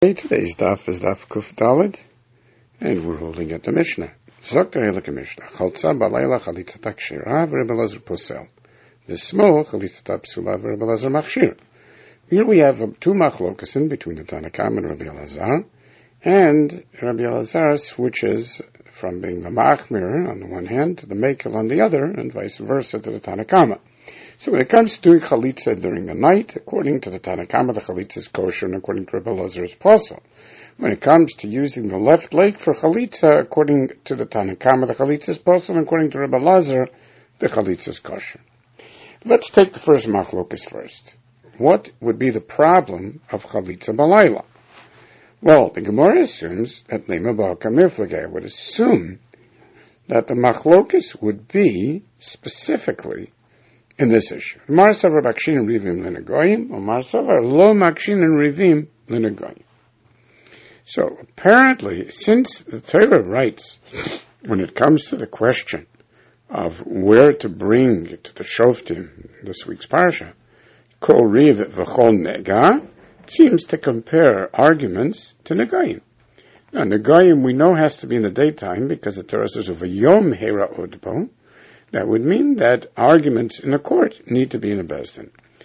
Today's daf is daf Kuf Daled, and we're holding at the Mishnah. Zok Terelek Mishnah. Chaltza balayla chalitza takshira v'Rebbe Elazar posel. V'smo chalitza psula v'Rebbe Elazar machshir. Here we have two machlokasin between the Tanna Kamma and Rabbi Elazar, and Rabbi Elazar switches from being the machmir on the one hand to the mekel on the other, and vice versa to the Tanna Kamma. So when it comes to doing chalitza during the night, according to the Tanna Kamma, the chalitza is kosher, and according to Rebbe Elazar is posel. When it comes to using the left leg for chalitza, according to the Tanna Kamma, the chalitza is posel, and according to Rebbe Elazar, the chalitza is kosher. Let's take the first machlokas first. What would be the problem of chalitza balayla? Well, the Gemara assumes that Lema Ba'aka Miflageh would assume that the machlokas would be specifically in this issue. Marsavar Makshin and Rivim Linagoyim, or Marsavar Lo Makshin and Rivim Linagoyim. So apparently, since the Torah writes, when it comes to the question of where to bring to the Shoftim, this week's parsha, Kol Riv V'chol Nega, seems to compare arguments to Negoyim. Now, Negoyim we know has to be in the daytime because the Torah says of a Yom Hera Odbo. That would mean that arguments in a court need to be in a bezdin.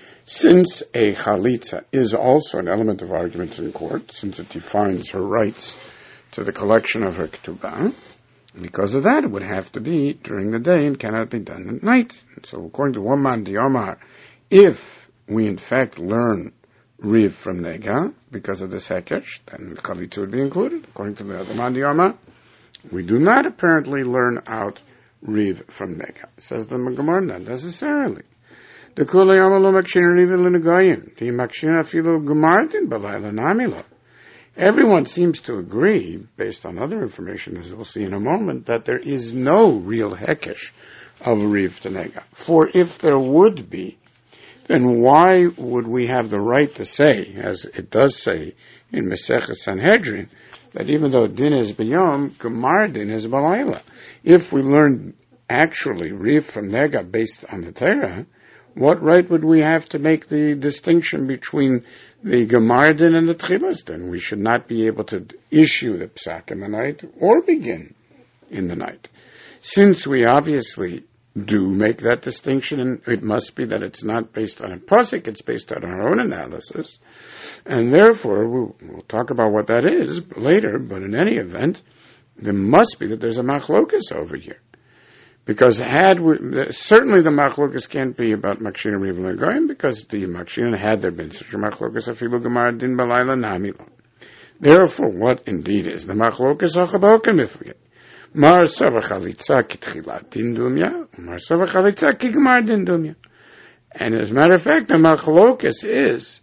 Since a chalitza is also an element of arguments in court, since it defines her rights to the collection of her ketubah, because of that it would have to be during the day and cannot be done at night. And so according to Waman Diyomar, if we in fact learn Riv from Nega, because of this hekesh, then the chalitza would be included. According to the other Man Diyomar, we do not apparently learn out Riv from Nega. Says the Gemara, not necessarily. The Kulei Amalo Makshin Riv L'Negoyim. The Makshin Afilu Gemardin Balayla Namilo. Everyone seems to agree, based on other information, as we'll see in a moment, that there is no real hekesh of Riv to Nega. For if there would be, then why would we have the right to say, as it does say in Masechet Sanhedrin, that even though din is b'yom, gemar din is balayla? If we learn actually Riv from Nega based on the Torah, what right would we have to make the distinction between the gemar din and the tchilas din? We should not be able to issue the psak in the night or begin in the night. Since we obviously do make that distinction, and it must be that it's not based on a pasuk, it's based on our own analysis, and therefore we'll talk about what that is later, but in any event, there must be that there's a machlokas over here. Because certainly the machlokas can't be about Makshin and Riv L'Negoyim, because the Makshin, had there been such a machlokas, afilu gemar din balayla namilo. Therefore, what indeed is the machlokas achabokan miflageh? Mar sava chalitza ki tchilat din dumya, mar sava chalitza ki gemar din dumya. And as a matter of fact, the machlokas is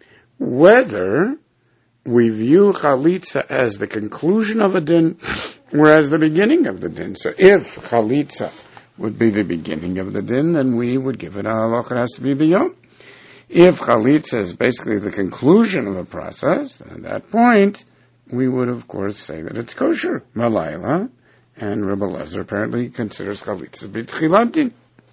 whether we view chalitza as the conclusion of a din or as the beginning of the din. So if chalitza would be the beginning of the din, then we would give it a halach, it has to be biyom. If chalitza is basically the conclusion of a process, at that point, we would of course say that it's kosher, malayla, and Rebbe Elazar apparently considers chalitza to be tchilat din.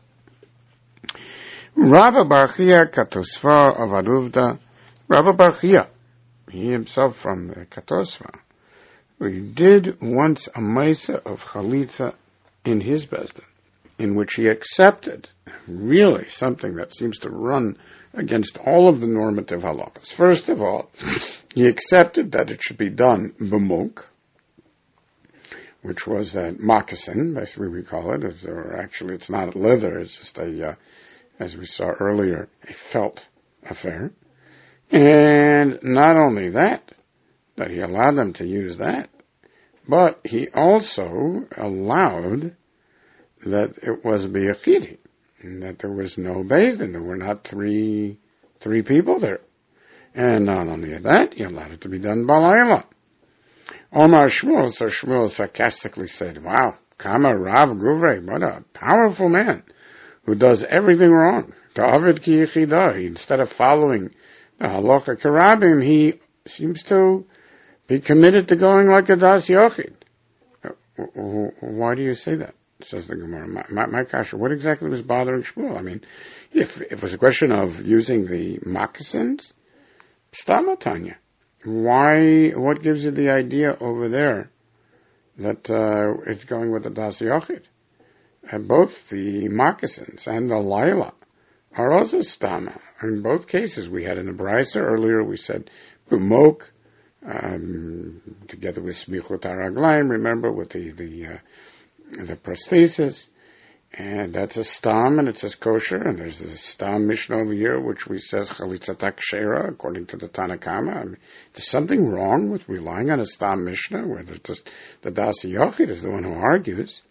Rabba bar Chia Katosfa of Aruvda, Rabba bar Chia, he himself from Katosva, he did once a maisa of chalitza in his bezdin, in which he accepted really something that seems to run against all of the normative halachas. First of all, he accepted that it should be done b'muk, which was a moccasin, basically we call it, or actually it's not leather, it's just a, as we saw earlier, a felt affair. And not only that he allowed them to use that, but he also allowed that it was biyachidi, and that there was no bezdin, there were not three people there. And not only that, he allowed it to be done balayla. Omar Shmuel, so Shmuel sarcastically said, wow, Kama Rav Guvrei, what a powerful man who does everything wrong. Ta'avid ki yichidah, instead of following the halacha karabim, he seems to be committed to going like a das yochid. Why do you say that? Says the Gemara. My kasha, what exactly was bothering Shmuel? I mean, if it was a question of using the moccasins, Stamatanya. What gives you the idea over there that it's going with the Das Yochid? And both the moccasins and the Laila are also stama. In both cases, we had in the Brisa earlier, we said b'mok, together with smichut haraglaim, remember, with the prosthesis. And that's a stam, and it says kosher, and there's a stam Mishnah over here, which we says chalitzatak shera, according to the Tanakama. I mean, there's something wrong with relying on a stam Mishnah, where there's just the Das Yochid is the one who argues.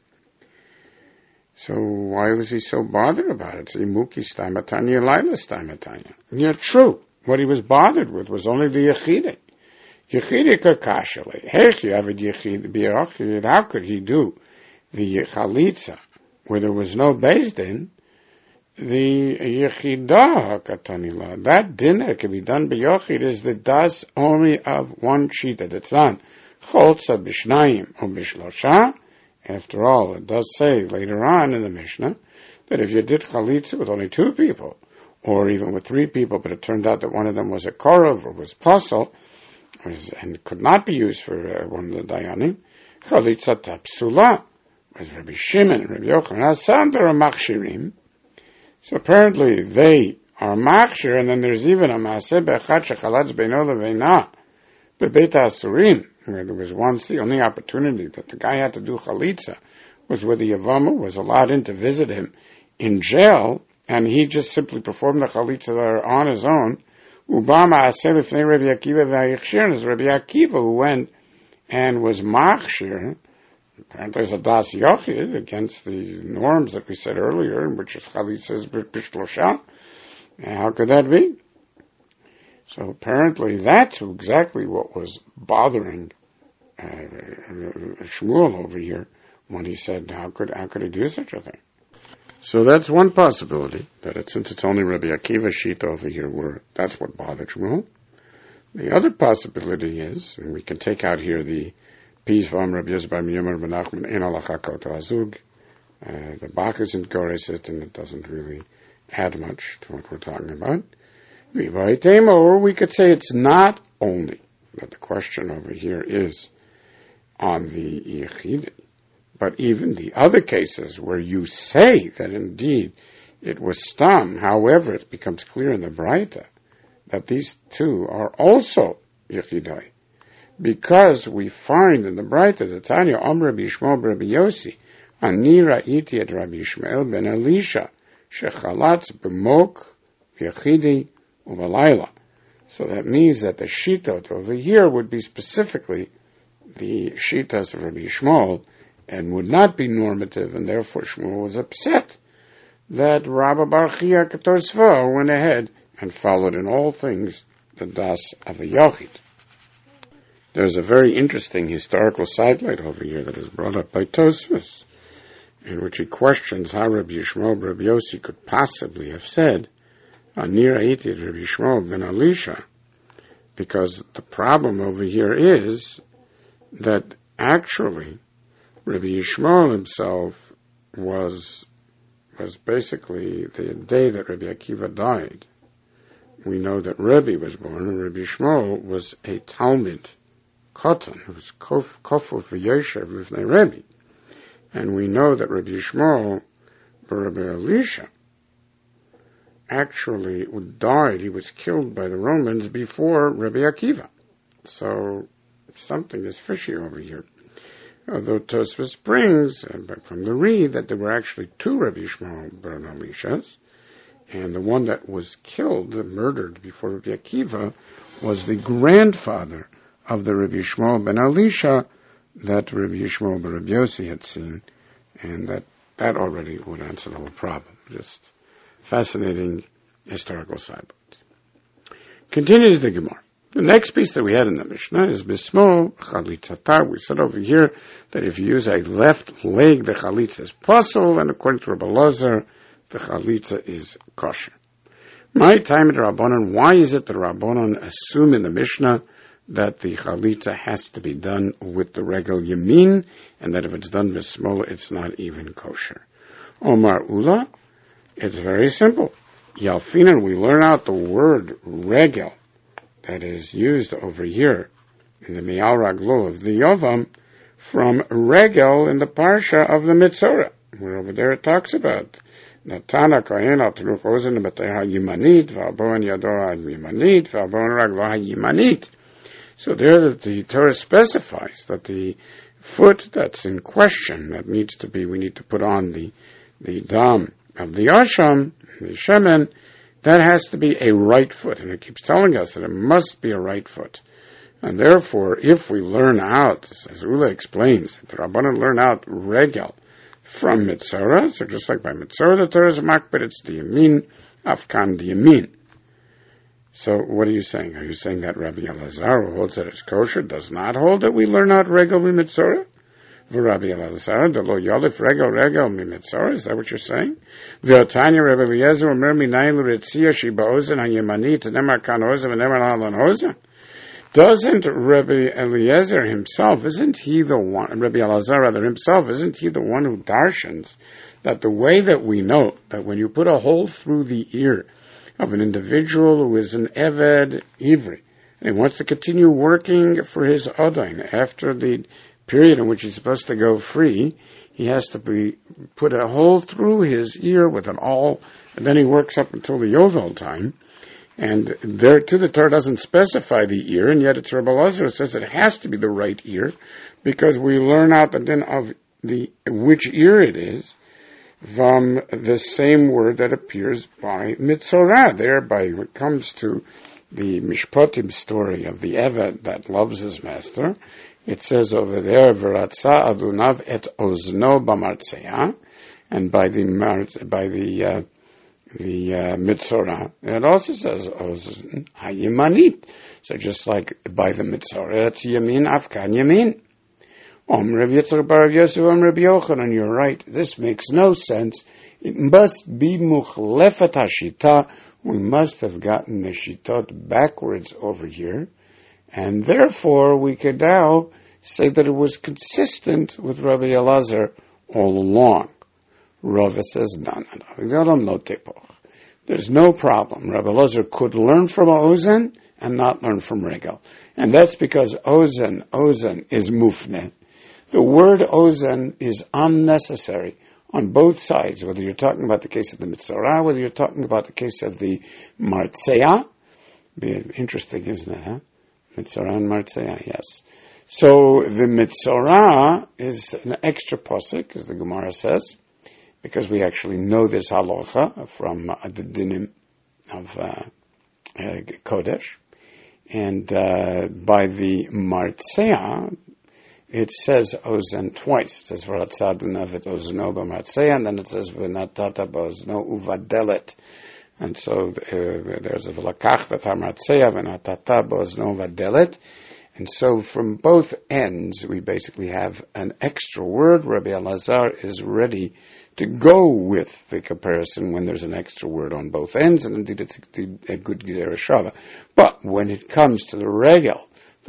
So why was he so bothered about it? Imuki stamatanya, Laila stamatanya. Yeah, true. What he was bothered with was only the Yechide. Yechide kakashale. Hech yavid Yechide b'Yachid. How could he do the chalitza where there was no Beis Din? The Yechidah katanila. That dinner can be done b'Yachid is the das only of one shita. That's done. Cholza b'shnayim or b'shlosha. After all, it does say later on in the Mishnah that if you did chalitza with only 2 people, or even with 3 people, but it turned out that one of them was a korov or was pasul, and could not be used for one of the dayanim, chalitza tapsula, was Rabbi Shimon and Rabbi Yochanan. Some there are machshirim, so apparently they are machshir, and then there's even a maaseh be'echad shechalatz beino leveina bebeit ha'asurim, where there was once the only opportunity that the guy had to do chalitza was where the Yavama was allowed in to visit him in jail, and he just simply performed the chalitza there on his own. Ubama aselif ne Rabbi Akiva v'ayichshir, is Rabbi Akiva who went and was machshir. Apparently there's a das yochid against the norms that we said earlier, in which is chalitza is b'shlosha. How could that be? So apparently that's exactly what was bothering Shmuel over here when he said, how could he do such a thing? So that's one possibility, that since it's only Rabbi Akiva Shita over here, where that's what bothered Shmuel. The other possibility is, and we can take out here the Piz Vam Rabbi Yosef Yomer Ben Nachman in Alachakot Azug. The Bach isn't Goreset, and it doesn't really add much to what we're talking about. Or we could say it's not only that the question over here is on the Yechid, but even the other cases where you say that indeed it was stam, however, it becomes clear in the Braita that these 2 are also Yechidai. Because we find in the Braita, the Tanya, Rabbi Yishmael Rabbi Yossi, Ani ra'iti et Rabbi Yishmael ben Elisha, shechalatz b'mok v'yechidi uvalayla. So that means that the shitot over here would be specifically the shitas of Rabbi Yishmael, and would not be normative, and therefore Shmuel was upset that Rabbi Bar Chia Ketosva went ahead and followed in all things the das of a Yochid. There's a very interesting historical sidelight over here that is brought up by Tosfos, in which he questions how Rabbi Yishmael Rabbi Yossi could possibly have said, Anir Ha'iti Rabbi Yishmael ben Elisha, because the problem over here is that actually Rabbi Yishmael himself was basically the day that Rabbi Akiva died. We know that Rebbe was born, and Rabbi Yishmael was a Talmid Katan, who was Kofur v'Yoshev Lifnei Rebbe. And we know that Rabbi Yishmael, Rabbi Elisha, actually died. He was killed by the Romans before Rabbi Akiva. So something is fishy over here. Although Tosfos brings from the Reed that there were actually 2 Rabbi Yishmael ben Elishas, and the one that was killed, murdered before Rabbi Akiva, was the grandfather of the Rabbi Yishmael ben Elisha that Rabbi Yishmael ben Rabbi Yossi had seen, and that already would answer the whole problem. Just fascinating historical sidelight. Continues the Gemara. The next piece that we had in the Mishnah is Bismo Chalitzata. We said over here that if you use a left leg, the Chalitza is pasul, and according to Rabbi Lazar, the Chalitza is kosher. My time at Rabbanon, why is it that Rabbanon assume in the Mishnah that the Chalitza has to be done with the regel Yamin, and that if it's done Bismo, it's not even kosher? Omar Ula, it's very simple. Yalfinan, we learn out the word regel that is used over here in the Mi'al Raglo of the Yovam from Regel in the Parsha of the Mitzorah, where over there it talks about Natana Kohen al Teruch Ozen B'Tei HaYimanit V'Alboen Yado HaYimanit V'Alboen Raglo HaYimanit. So there the Torah specifies that the foot that's in question, that needs to be, we need to put on the dam of the Asham, the Shemen, that has to be a right foot. And it keeps telling us that it must be a right foot. And therefore, if we learn out, as Ula explains, the Rabbanan learn out Regel from Mitzorah, so just like by Mitzorah the Torah is makbid, it's the Yamin, Afkan the Yamin. So what are you saying? Are you saying that Rabbi Elazar, who holds that it's kosher, does not hold that we learn out Regel Mitzorah? Rabbi Elazar, the lo yolif regel mitzorah. Is that what you're saying? V'otanya Rabbi Eliezer omer minayin l'ritzia shiba ozen hayemanit nemar kan ozen v'nemar halan ozen. Doesn't Rabbi Eliezer himself, isn't he the one, Rabbi Elazar rather himself, isn't he the one who darshans that the way that we know that when you put a hole through the ear of an individual who is an Eved Ivri, and he wants to continue working for his Odain after the period in which he's supposed to go free, he has to put a hole through his ear with an awl, and then he works up until the Yovel time. And there too, the Torah doesn't specify the ear, and yet it's Rabbi Elazar who says it has to be the right ear, because we learn out the din of which ear it is from the same word that appears by Mitzorah. Thereby, when it comes to the Mishpatim story of the Eved that loves his master, it says over there, "V'ratza adunav et ozno b'martzeya," and by the Mitzorah, it also says ozn hayimanit. So just like by the Mitzorah, it's yamin afkan yamin. Rav Yitzchak bar Rav Yosef Rabbi Yochanan, you're right. This makes no sense. It must be muchlefet hashita. We must have gotten the shitot backwards over here. And therefore, we could now say that it was consistent with Rabbi Elazar all along. Rava says, no, there's no problem. Rabbi Elazar could learn from Ozen and not learn from Regel. And that's because Ozen is mufne. The word Ozen is unnecessary on both sides, whether you're talking about the case of the Mitzorah, whether you're talking about the case of the Martzeya. Be interesting, isn't it, huh? Mitzorah and Martzeya, yes. So the Mitzorah is an extra posik, as the Gemara says, because we actually know this halacha from the dinim of Kodesh. And by the Martzeya, it says Ozen twice. It says V'ratzad unavet ozno b'martzeya, and then it says V'natata b'ozno uvadelet. And so there's a v'lakach that ha-martzeya v'natata b'ozno uvadelet. And so from both ends, we basically have an extra word. Rabbi Elazar is ready to go with the comparison when there's an extra word on both ends, and indeed it's a good Gezerah Shava. But when it comes to the Regel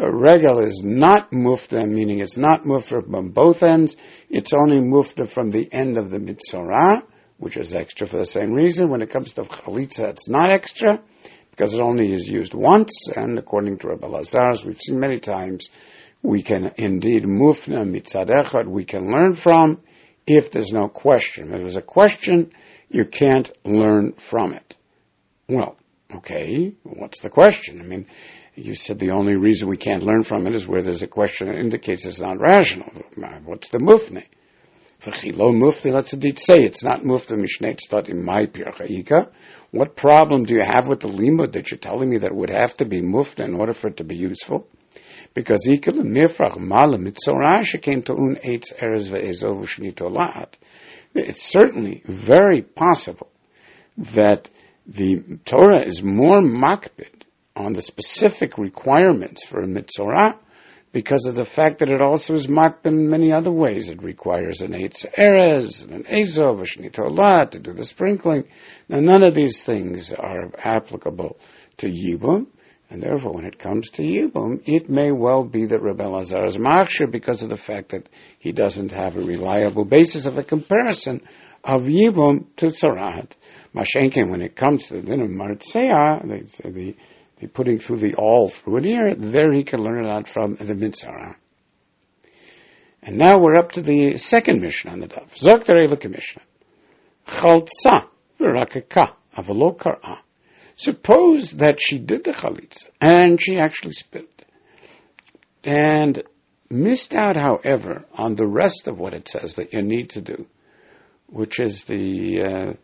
is not mufta, meaning it's not mufta from both ends, it's only mufta from the end of the Mitzorah, which is extra for the same reason. When it comes to Chalitza, it's not extra, because it only is used once, and according to Rabbi Elazar, as we've seen many times, we can indeed mufna mitzad echad, we can learn from, if there's no question. If there's a question, you can't learn from it. Well, okay, what's the question? I mean, you said the only reason we can't learn from it is where there's a question that indicates it's not rational. What's the mufne? V'chilo mufti, let's indeed say it's not mufti mishnei tzad in my pirchaika. What problem do you have with the limud that you're telling me that it would have to be mufti in order for it to be useful? Because ikal nifrach mala mitzorah shekem to'un eitz erez ve'ezov u'shnito la'at. It's certainly very possible that the Torah is more makbid on the specific requirements for a mitzorah because of the fact that it also is makbid in many other ways. It requires an eitz erez, and an ezov, a shnito la'at to do the sprinkling. Now none of these things are applicable to Yibum. And therefore, when it comes to Yibum, it may well be that Rabbi Elazar is machshir because of the fact that he doesn't have a reliable basis of a comparison of Yibum to Tzorat. Mashenkin, when it comes to the din of Martzeya, the be putting through the all through an ear, there he can learn it out from the Mitzvah. And now we're up to the second Mishnah on the Daf. Zok Terei Leka Mishnah. Chaltza v'rakaka avalo kar'a. Suppose that she did the chalitza and she actually spit, and missed out, however, on the rest of what it says that you need to do, which is the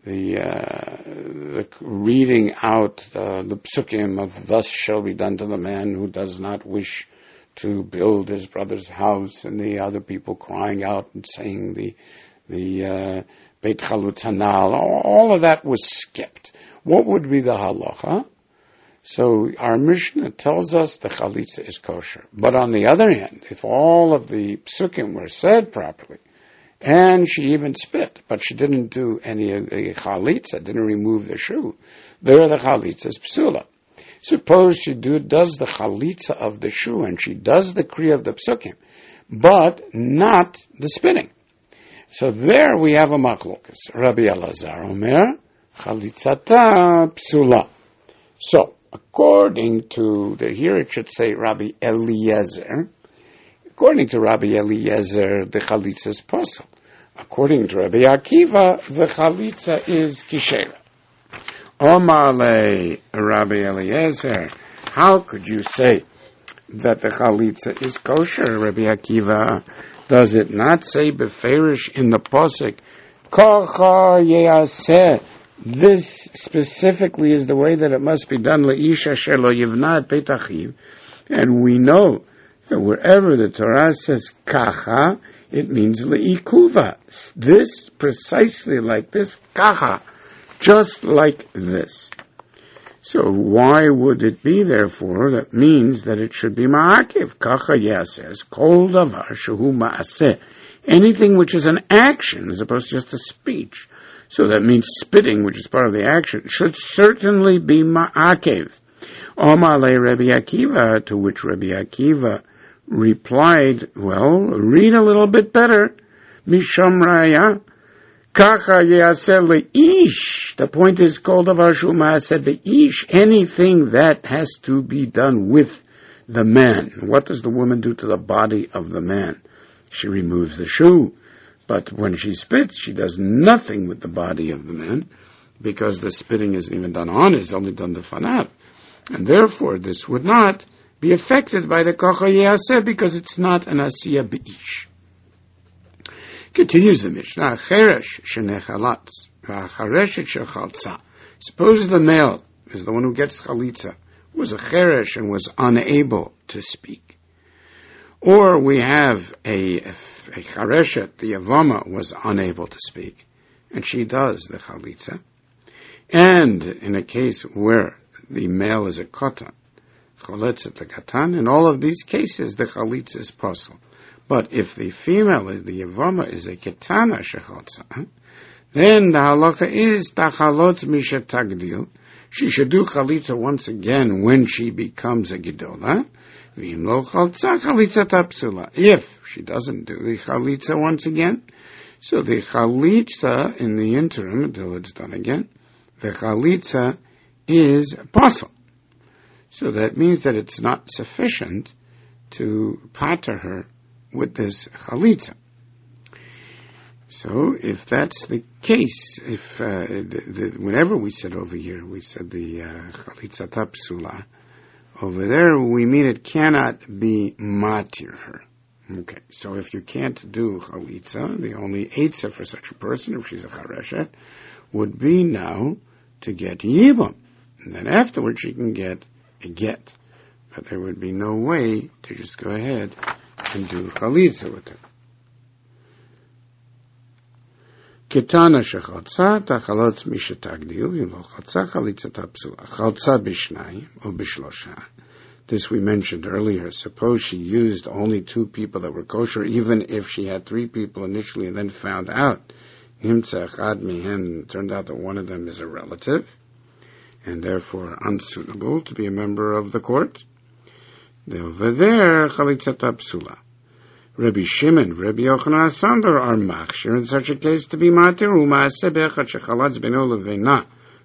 reading out the psukim of "Thus shall be done to the man who does not wish to build his brother's house," and the other people crying out and saying the Beit Chalutz Hanal. All of that was skipped. What would be the halacha? So our Mishnah tells us the chalitza is kosher. But on the other hand, if all of the psukim were said properly, and she even spit, but she didn't do any of the chalitza, didn't remove the shoe, there the chalitza is psula. Suppose she does the chalitza of the shoe, and she does the kriya of the psukim, but not the spitting. So there we have a machlokas. Rabbi Elazar Omer, chalitzata psula. So, according to here it should say Rabbi Eliezer. According to Rabbi Eliezer, the chalitza is posel. According to Rabbi Akiva, the chalitza is kishera. Omale, Rabbi Eliezer, how could you say that the chalitza is kosher, Rabbi Akiva? Does it not say beferish in the posuk, Kacha yeaseh? This specifically is the way that it must be done. Leisha shelo yivnat beit achiv, and we know that wherever the Torah says kacha, it means leikuva. This precisely like this kacha, just like this. So why would it be, therefore, that means that it should be ma'akev? Kacha yaseh kol davar shehu ma'aseh. Anything which is an action as opposed to just a speech. So that means spitting, which is part of the action, should certainly be ma'akev. Omale Rabbi Akiva, to which Rabbi Akiva replied, well, read a little bit better. Misham raya, kacha yeaseh leish. The point is called davar shu ma'aseh beish. Anything that has to be done with the man. What does the woman do to the body of the man? She removes the shoe. But when she spits, she does nothing with the body of the man, because the spitting isn't even done on, it's only done the fanav. And therefore, this would not be affected by the kacha yeaseh, because it's not an asiyah beish. Continues the Mishnah, cheresh shenechalatz, v'achareshet shechaltza. Suppose the male is the one who gets chalitza, was a cheresh and was unable to speak. Or we have a chareshet, the Yavama was unable to speak, and she does the chalitza. And in a case where the male is a katan, choletzet the katan, in all of these cases the chalitza is possible. But if the female is the Yavama is a ketana shechaltza, then the halacha is tachalot misha tagdil. She should do chalitza once again when she becomes a gedola. If she doesn't do the chalitza once again, so the chalitza in the interim until it's done again, the chalitza is possible. So that means that it's not sufficient to pater her with this chalitza. So if that's the case, if whenever we said over here, we said the chalitza tapsula, over there we mean it cannot be matir her. Okay, so if you can't do chalitza, the only eitzah for such a person, if she's a chareshet, would be now to get yibam. And then afterwards she can get a get. But there would be no way to just go ahead and do chalitza with her. Ketana shechaltza, tachalot mishetagdil, yilo chaltza, chalitza tapsula, chaltza bishnayim, or bishlosha. This we mentioned earlier. Suppose she used only 2 people that were kosher, even if she had 3 people initially and then found out, nimtza echad mihen, turned out that one of them is a relative, and therefore unsuitable to be a member of the court. Over there, chalitza tapsula. Rabbi Shimon, Rabbi Yochanan Sander are machshir in such a case to be matir u'maaseh be'echad shechalatz beno leveina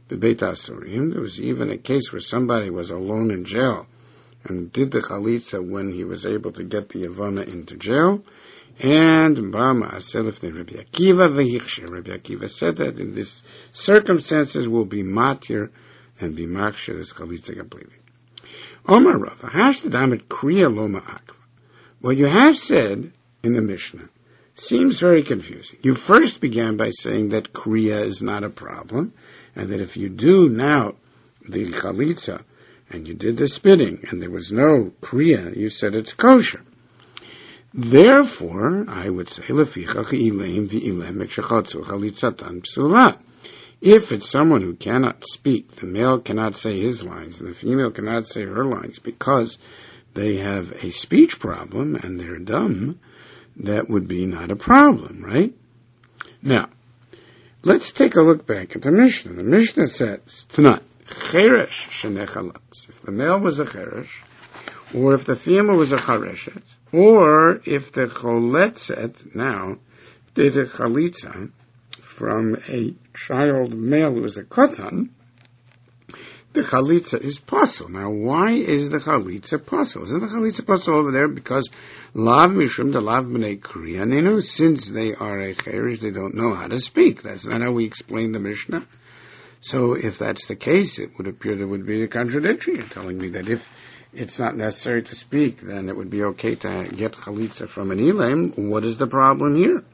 Bebeit Asurim. There was even a case where somebody was alone in jail and did the chalitza when he was able to get the Yavana into jail. And Bama Aselif de Rabbi Akiva v'hichsher. Rabbi Akiva said that in these circumstances will be matir and be machshir this chalitza completely. Omar Rava, hashtadamet kriya lo ma'akva. What you have said in the Mishnah seems very confusing. You first began by saying that kriya is not a problem, and that if you do now the chalitza, and you did the spitting, and there was no kriya, you said it's kosher. Therefore, I would say, lefichach ileim v'ilem et shechatzu chalitzatan psula. If it's someone who cannot speak, the male cannot say his lines, and the female cannot say her lines, because they have a speech problem, and they're dumb, that would be not a problem, right? Now, let's take a look back at the Mishnah. The Mishnah says, Tanat, cheresh shenechalatz. If the male was a cheresh, or if the female was a chareshet, or if the choletzet now did a chalitza from a child male who was a katan, the chalitza is possible. Now, why is the chalitza possible? Isn't the chalitza possible over there because lav mishum de lav b'nei kriyaninu, since they are a cherish, they don't know how to speak. That's not how we explain the Mishnah. So if that's the case, it would appear there would be a contradiction. You're telling me that if it's not necessary to speak, then it would be okay to get chalitza from an elam. What is the problem here?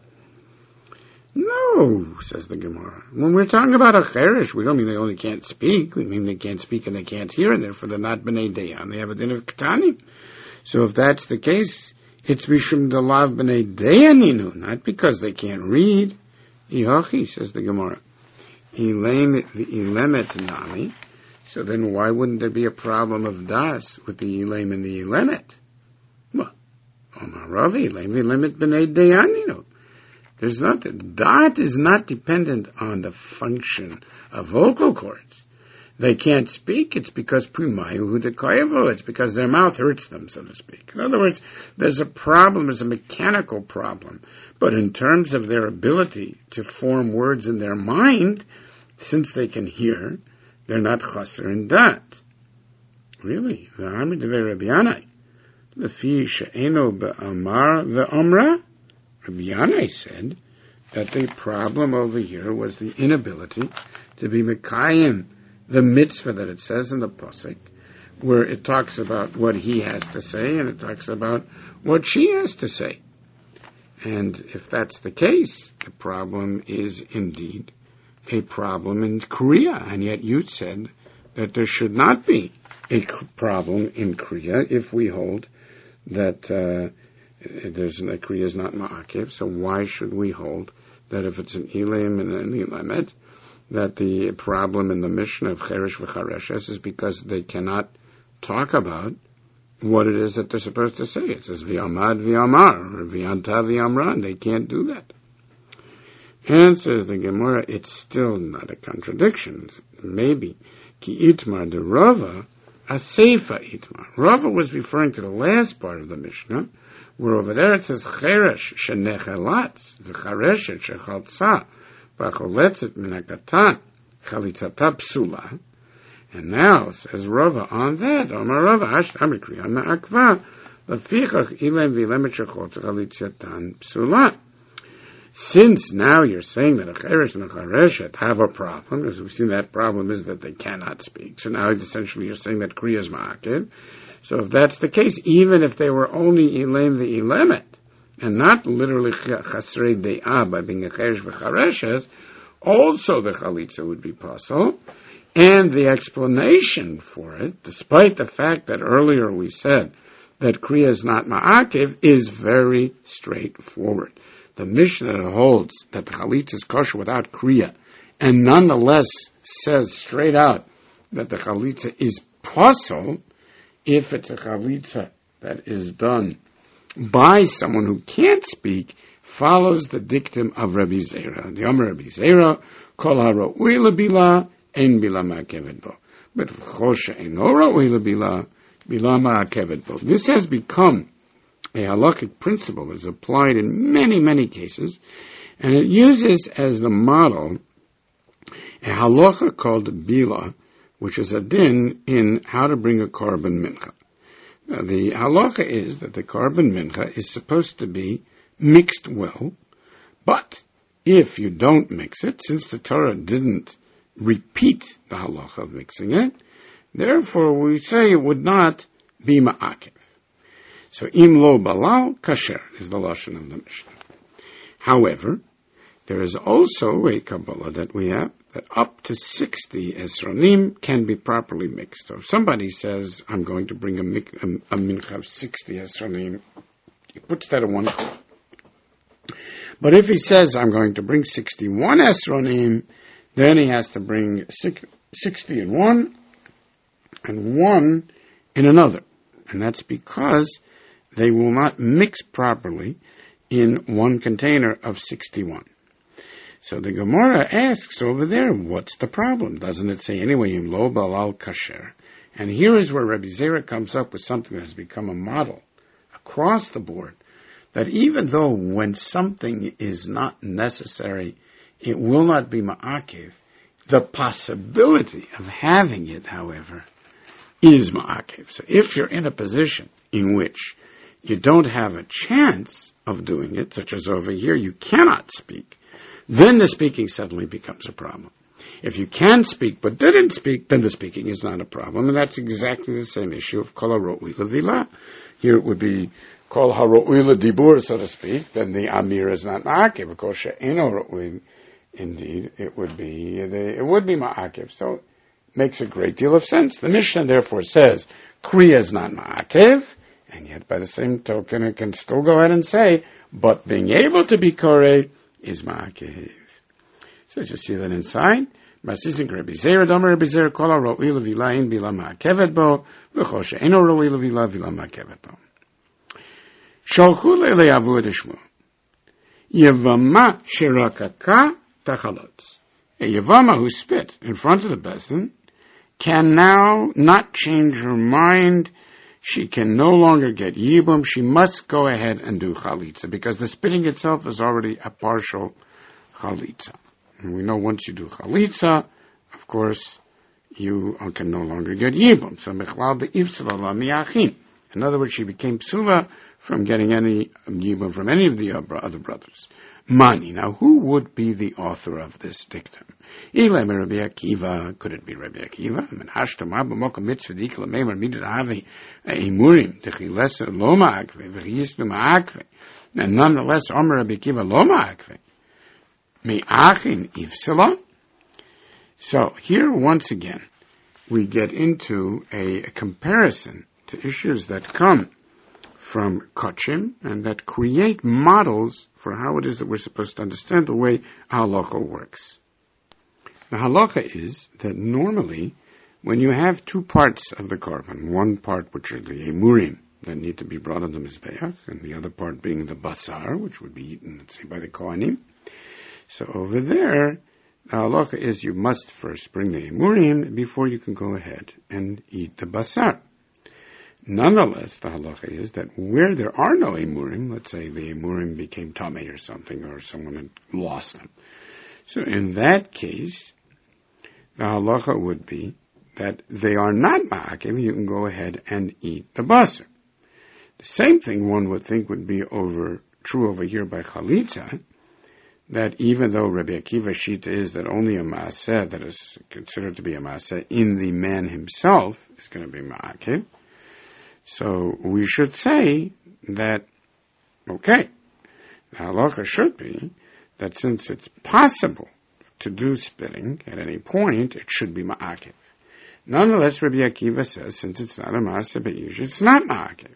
No, says the Gemara. When we're talking about a cherish, we don't mean they only can't speak. We mean they can't speak and they can't hear, and therefore they're not b'nei dayan. They have a din of katanim. So if that's the case, it's mishum delav b'nei dayaninu, not because they can't read. Ihachi, says the Gemara. Ilemet nami. So then why wouldn't there be a problem of das with the ilem and the ilemet? Well, Omar Ravi, ilem v'ilemet b'nei dayaninu. There's not, that is not dependent on the function of vocal cords. They can't speak, it's because primayu hudekayevo, it's because their mouth hurts them, so to speak. In other words, there's a problem, there's a mechanical problem. But in terms of their ability to form words in their mind, since they can hear, they're not chaser in dat. Really? V'amri devei Rabbi Yanai. Lefi she'eno be'amar ve'omra. Rabbi Yanai said that the problem over here was the inability to be mekayim, the mitzvah that it says in the pasuk, where it talks about what he has to say and it talks about what she has to say. And if that's the case, the problem is indeed a problem in Kriya, and yet you said that there should not be a problem in Kriya if we hold that Kriya is not ma'akev. So why should we hold that if it's an ilim and an ilamet, that the problem in the Mishnah of cheresh v'chareshes is because they cannot talk about what it is that they're supposed to say? It says v'amad v'amar, or v'yanta v'amra, and they can't do that. Answers the Gemara, it's still not a contradiction. Maybe ki itmar de Rava, a seifa itmar. Rava was referring to the last part of the Mishnah, where over there it says cheresh shenechelatz v'chareshet shechaltza v'choletzet min hakatan chalitzata psula. And now says Rava on that, Omar Rava ashtam kriya ma'akva lefichach ilem v'ilemet shechaltza chalitzatan psula. Since now you're saying that a cheresh and a chareshet have a problem, as we've seen that problem is that they cannot speak. So now essentially you're saying that kriya is ma'akev. So if that's the case, even if they were only ilem the ilemet, and not literally chasrei de'ah by being a cheresh v'chareshet, also the chalitza would be possible. And the explanation for it, despite the fact that earlier we said that kriya is not ma'akev, is very straightforward. The Mishnah holds that the chalitza is kosher without kriya, and nonetheless says straight out that the chalitza is possible if it's a chalitza that is done by someone who can't speak, follows the dictum of Rabbi Zera. The Amar Rabbi Zera, kol ha'ra'ui lebila, ein bila ma'akevet bo. But chol she'eino ra'ui lebila, bila ma'akevet bo. This has become a halakhic principle that is applied in many, many cases, and it uses as the model A halacha called bila, which is a din in how to bring a korban mincha. Now, the halacha is that the korban mincha is supposed to be mixed well, but if you don't mix it, since the Torah didn't repeat the halacha of mixing it, therefore we say it would not be ma'akev. So im lo balal kasher is the lashon of the Mishnah. However, there is also a Kabbalah that we have that up to 60 esronim can be properly mixed. So if somebody says, I'm going to bring a mincha of 60 esronim, he puts that in one column. But if he says, I'm going to bring 61 esronim, then he has to bring 60 in one and 1 in another. And that's because they will not mix properly in one container of 61. So the Gemara asks over there, what's the problem? Doesn't it say anyway, im lo balal kasher? And here is where Rabbi Zera comes up with something that has become a model across the board, that even though when something is not necessary, it will not be ma'akev, the possibility of having it, however, is ma'akev. So if you're in a position in which you don't have a chance of doing it, such as over here, you cannot speak, then the speaking suddenly becomes a problem. If you can speak but didn't speak, then the speaking is not a problem, and that's exactly the same issue of kol haro'ui levila. Here it would be kol haro'ui ledibur, so to speak, then the amir is not ma'akev. Of course, she'eno ro'ui, indeed, it would be ma'akev. So it makes a great deal of sense. The Mishnah therefore says, kriya is not ma'akev, and yet by the same token it can still go ahead and say, but being able to be koreh is ma'akev. So just see that inside. Masisik Rabbi Zera, Domer Rabbi Zera, Kol HaRo'ui Levila in Bila Ma'akevet Bo, V'chol she'eno Ro'ui Levila, Vila Ma'akevet Bo. Shalchu le'le'avu edeshmu. Yevama sherakaka tachalotz. A Yevama who spit in front of the Bezdin can now not change her mind. She can no longer get yibum. She must go ahead and do chalitza, because the spitting itself is already a partial chalitza. And we know once you do chalitza, of course, you can no longer get yibum. So mechlal de'ivsela la mi'achin. In other words, she became psula from getting any yibum from any of the other brothers. Mani. Now, who would be the author of this dictum? Ilem Rabbi Akiva. Could it be Rabbi Akiva? Men hashtama b'moka mitzvah dikla meimer midat havi imurim techilesa lo ma'akve v'chiyisnu ma'akve. And nonetheless, Omer Rabbi Akiva lo ma'akve. Me'achin ifsela. So here, once again, we get into a comparison to issues that come from Kachim and that create models for how it is that we're supposed to understand the way halacha works. The halacha is that normally, when you have two parts of the korban, one part which are the emurim that need to be brought on the mizbeach, and the other part being the basar, which would be eaten, let's say, by the kohanim. So over there, the halacha is you must first bring the emurim before you can go ahead and eat the basar. Nonetheless, the halacha is that where there are no emurim, let's say the emurim became tamei or something, or someone had lost them. So in that case, the halacha would be that they are not ma'akev, you can go ahead and eat the basar. The same thing one would think would be true over here by chalitza, that even though Rabbi Akiva shita is that only a maaseh that is considered to be a maaseh in the man himself is going to be ma'akev, so we should say that, okay, the halacha should be that since it's possible to do spitting at any point, it should be ma'akev. Nonetheless, Rabbi Akiva says, since it's not a maaseh b'yush, it's not ma'akev.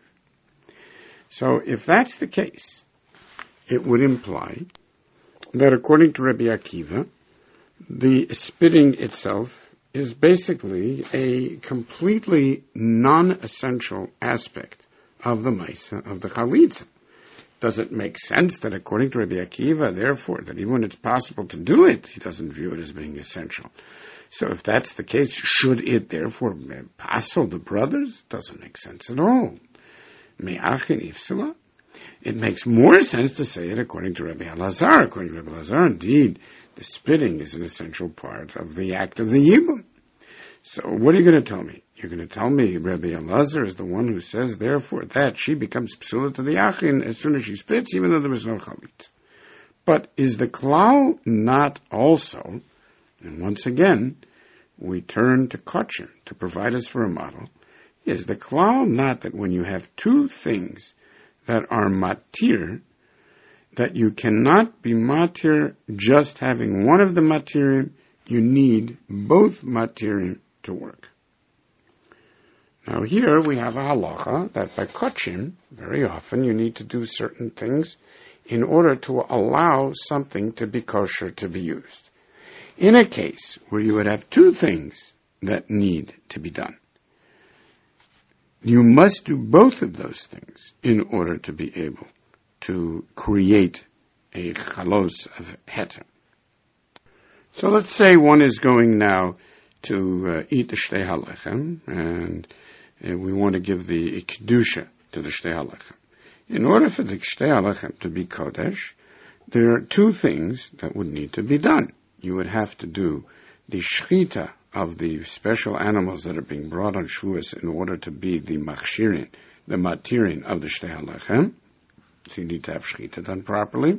So if that's the case, it would imply that according to Rabbi Akiva, the spitting itself is basically a completely non-essential aspect of the Maisa, of the Chalitza. Does it make sense that according to Rabbi Akiva, therefore, that even when it's possible to do it, he doesn't view it as being essential? So if that's the case, should it therefore passel the brothers? Doesn't make sense at all. Me'achin ifsala. it makes more sense to say it according to Rabbi Elazar. According to Rabbi Elazar, indeed, the spitting is an essential part of the act of the Yibum. So what are you going to tell me? You're going to tell me Rabbi Elazar is the one who says, therefore, that she becomes psula to the Yachin as soon as she spits, even though there was no chalit. But is the klal not also, and once again, we turn to Kotchim to provide us for a model, is the klal not that when you have two things that are matir, that you cannot be matir just having one of the matirim, you need both matirim to work. Now here we have a halacha that by Kotchim, very often you need to do certain things in order to allow something to be kosher to be used. In a case where you would have two things that need to be done, you must do both of those things in order to be able to create a chalos of heter. So let's say one is going now to eat the shtei halechem, and we want to give the kedusha to the shtei halechem. In order for the shtei halechem to be kodesh, there are two things that would need to be done. You would have to do the shchita of the special animals that are being brought on Shavuos in order to be the machshirin, the matirin of the shtei halechem. So you need to have shchita done properly.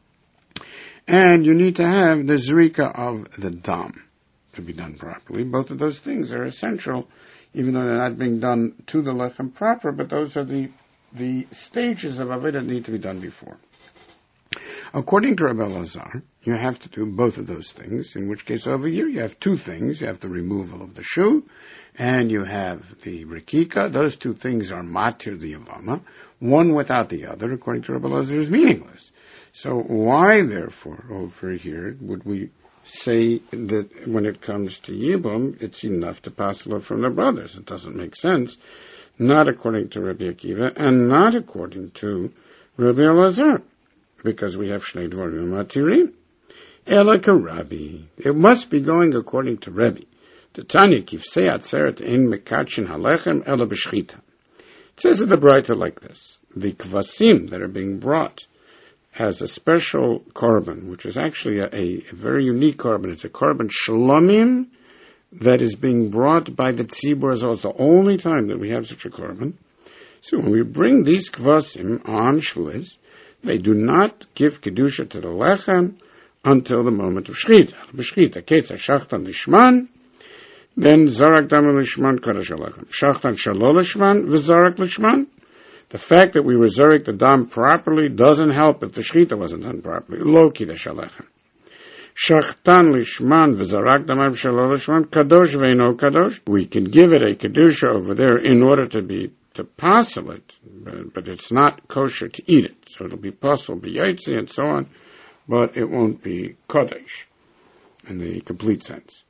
And you need to have the zrika of the dam to be done properly. Both of those things are essential, even though they're not being done to the lechem proper, but those are the stages of Avodah that need to be done before. According to Rabbi Elazar, you have to do both of those things, in which case over here you have two things. You have the removal of the shoe, and you have the rikika. Those two things are matir the yavama. One without the other, according to Rabbi Elazar, is meaningless. So why, therefore, over here, would we say that when it comes to Yibum, it's enough to pass it from the brothers? It doesn't make sense. Not according to Rabbi Akiva, and not according to Rabbi Elazar, because we have Shnei Dvarim Matirim. Ela Rabbi. It must be going according to Rabbi. The Tanya Kifsei Atzeret Ein Mekachin Halechem Ela B'Shchita. It says in the Braita like this: the kvasim that are being brought has a special korban, which is actually a very unique korban. It's a korban shlomim that is being brought by the tzibur. It's the only time that we have such a korban. So when we bring these kvasim on Shavuos, they do not give kedusha to the lechem until the moment of shchita. B'shchita ketza shachtan lishman, then zarak dam lishman kadosh lechem. Shachtan shalo lishman v'zarak lishman. The fact that we resurrect the dam properly doesn't help if the shchita wasn't done properly. Lo kiddush halechem. Shachtan lishman v'zarak damam shelo lishman kadosh ve'ino kadosh. We can give it a kedusha over there in order to passel it, but it's not kosher to eat it. So it'll be passel, be yaitzi, and so on, but it won't be kodesh in the complete sense.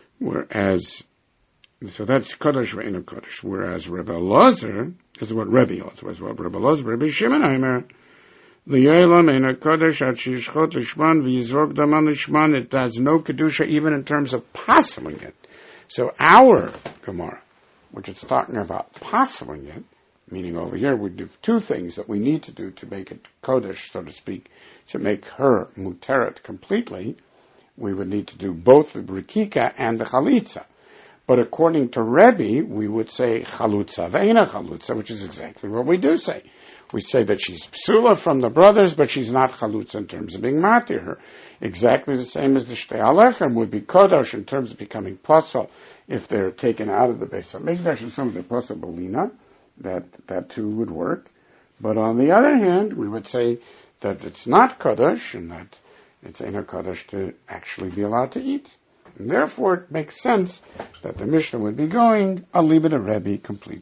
So that's Kodesh ve'ino Kodesh. Whereas Rabbi Elazar, this is what Rabbi Elazar was. Well, Rabbi Elazar, Rabbi Shimon Aimer, L'yolam eino Kodesh at shishchot lishman v'yizrok daman lishman. It has no kedusha even in terms of passeling it. So our Gemara, which is talking about passeling it, meaning over here we do two things that we need to do to make it Kodesh, so to speak, to make her muteret completely. We would need to do both the rikika and the chalitza. But according to Rebbe, we would say chalutza ve'ena chalutza, which is exactly what we do say. We say that she's psula from the brothers, but she's not chalutza in terms of being matir her. Exactly the same as the shtei halechem would be kodesh in terms of becoming pasal if they're taken out of the Beis Hamikdash and some of the pasal bolina. That too would work. But on the other hand, we would say that it's not kodesh and that it's ena kodesh to actually be allowed to eat. And therefore, it makes sense that the Mishnah would be going, I'll leave it a Rebbe complete.